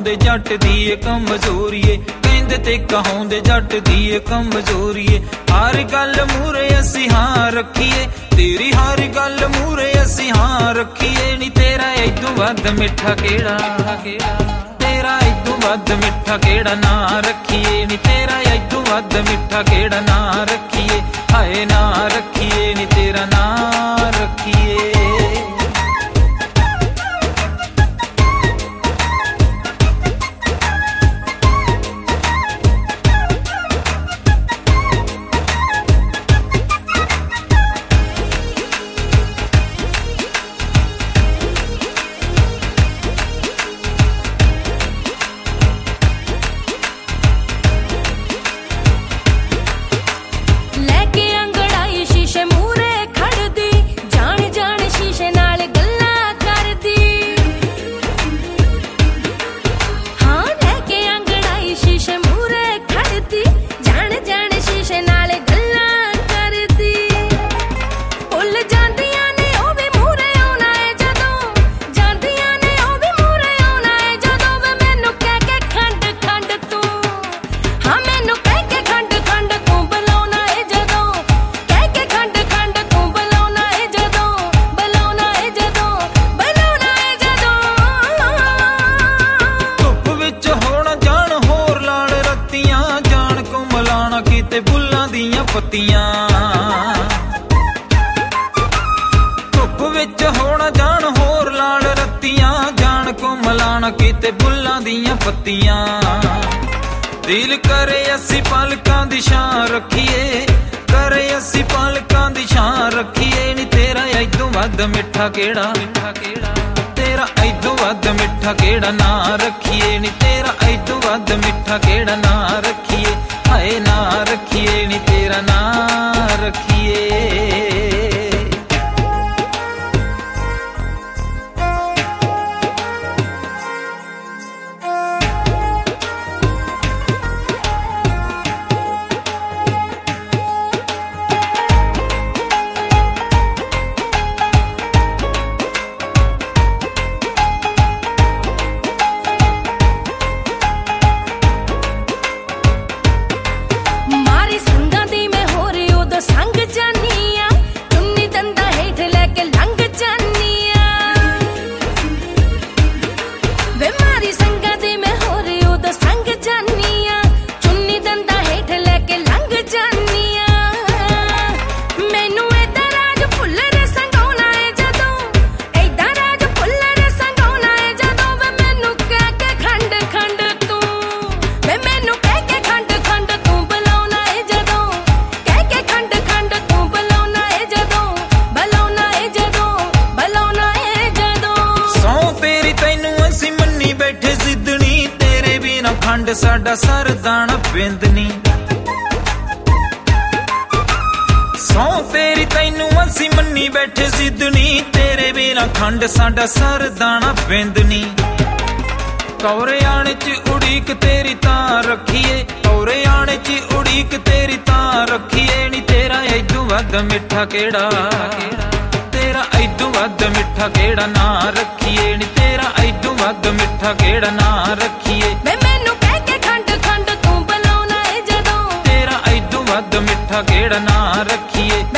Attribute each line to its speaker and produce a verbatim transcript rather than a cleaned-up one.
Speaker 1: ਕਹਾਉਂਦੇ ਜੱਟ ਦੀ ਏ ਕਮਜ਼ੋਰੀ ਏ, ਕਹਿੰਦੇ ਤੇ ਕਹਾਉਂਦੇ ਜੱਟ ਦੀ ਏ ਕਮਜ਼ੋਰੀ ਏ। ਹਰ ਗੱਲ ਮੂਰੇ ਅਸੀਂ ਹਾਂ ਰੱਖੀਏ, ਤੇਰੀ ਹਰ ਗੱਲ ਮੂਰੇ ਅਸੀਂ ਹਾਂ ਰੱਖੀਏ। ਨੀ ਤੇਰਾ ਏਦੂ ਵੱਧ ਮਿੱਠਾ ਕਿਹੜਾ, ਤੇਰਾ ਏਦੂ ਵੱਧ ਮਿੱਠਾ ਕਿਹੜਾ ਨਾ ਰੱਖੀਏ। ਨੀ ਤੇਰਾ ਏਦੂ ਵੱਧ ਮਿੱਠਾ ਕਿਹੜਾ ਨਾ ਰੱਖੀਏ, ਹਾਏ ਨਾ ਰੱਖੀਏ, ਨੀ ਤੇਰਾ ਨਾ ਰੱਖੀਏ। ਕਿਤੇ ਬੁੱਲਾਂ ਦੀਆਂ ਪੱਤੀਆਂ, ਧੁੱਪ ਵਿੱਚ ਹੋਣਾ ਜਾਣ ਹੋਰ ਲਾਲ ਰੱਤੀਆਂ, ਜਾਣ ਕੋ ਮਲਾਣਾ ਕਿਤੇ ਬੁੱਲਾਂ ਦੀਆਂ ਪੱਤੀਆਂ। ਦਿਲ ਕਰੇ ਅਸੀਂ ਪਲਕਾਂ ਦੀ ਛਾਂ ਰੱਖੀਏ, ਕਰੇ ਅਸੀਂ ਪਲਕਾਂ ਦੀ ਛਾਂ ਰੱਖੀਏ। ਨੀ ਤੇਰਾ ਏਦੂ ਵੱਧ ਮਿੱਠਾ ਕਿਹੜਾ, ਤੇਰਾ ਏਦੂ ਵੱਧ ਮਿੱਠਾ ਕਿਹੜਾ ਨਾ ਰੱਖੀਏ। ਨੀ ਤੇਰਾ ਏਦੂ ਵੱਧ ਮਿੱਠਾ ਕਿਹੜਾ ਨਾ ਰੱਖੀਏ, ਹਾਏ ਨਾ ਰੱਖੀਏ, ਨੀ ਤੇਰਾ ਨਾ ਰੱਖੀਏ। ਖੰਡ ਸਾਡਾ ਸਰਦਾਣਾ ਬਿੰਦਨੀ, ਸੌ ਤੇਰੀ ਤੈਨੂੰ ਅਸੀਂ ਮੰਨੀ ਬੈਠੇ ਸਿੱਧਣੀ, ਤੇਰੇ ਬਿਨਾ ਖੰਡ ਸਾਡਾ ਸਰਦਾਣਾ ਬਿੰਦਨੀ। ਕੌਰੇ ਆਣੇ ਚ ਉਡੀਕ ਤੇਰੀ ਤਾਂ ਰੱਖੀਏ, ਕੌਰੇ ਆਣੇ ਚ ਉਡੀਕ ਤੇਰੀ ਤਾਂ ਰੱਖੀਏ। ਨੀ ਤੇਰਾ ਏਦੂ ਵੱਧ ਮਿੱਠਾ ਕਿਹੜਾ, ਤੇਰਾ ਏਦੂ ਵੱਧ ਮਿੱਠਾ ਕਿਹੜਾ ਨਾ ਰੱਖੀਏ। ਨੀ ਤੇਰਾ ਏਦੂ ਵੱਧ ਮਿੱਠਾ ਕਿਹੜਾ ਨਾ ਰੱਖੀਏ,
Speaker 2: ਮਿੱਠਾ
Speaker 1: ਕਿਹੜਾ ਨਾ ਰੱਖੀਏ,